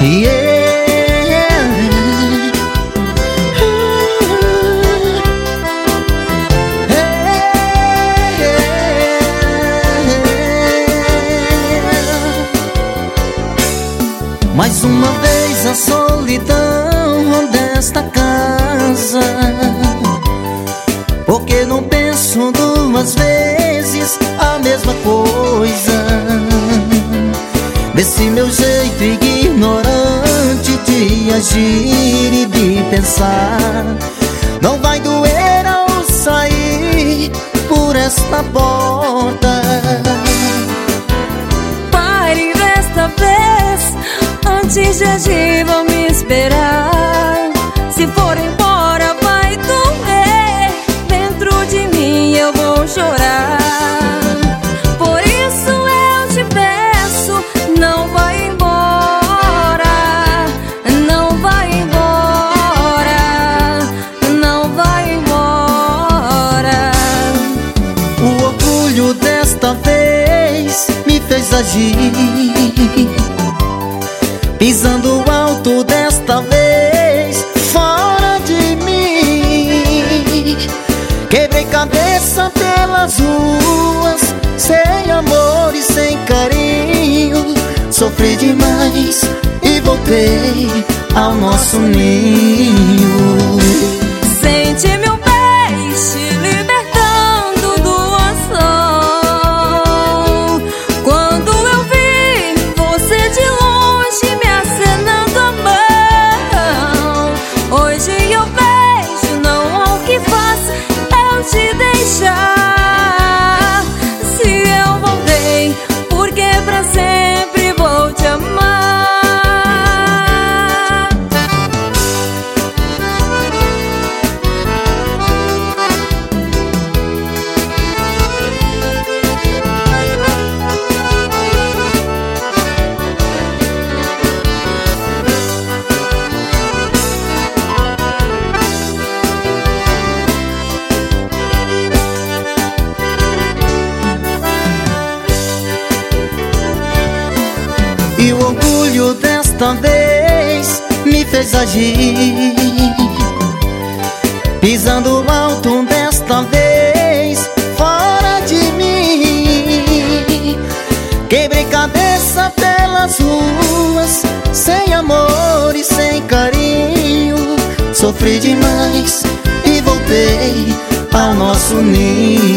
Mais uma vez a solidão desta casa, porque não penso duas vezes a mesma coisa. Desse meu jeito ignorante de agir e de pensar, não vai doer ao sair por esta porta. Pare desta vez, antes de agir vão me esperar. Se for embora vai doer, dentro de mim eu vou chorar. Por isso eu te peço, não vai embora, não vai embora, não vai embora. O orgulho desta vez me fez agir, pisando alto desta vez, fora de mim. Quebrei cabeça pelas ruas, sem amor e sem carinho. Sofri demais e voltei ao nosso ninho. Sente meu peixe libertando do anzol. Quando eu vi você de longe me acenando a mão, hoje eu vejo, não há o que faça eu te deixar. Se eu voltei, porque pra sempre vou te amar. E o orgulho desta vez me fez agir, pisando alto desta vez, fora de mim. Quebrei cabeça pelas ruas, sem amor e sem carinho. Sofri demais e voltei ao nosso ninho.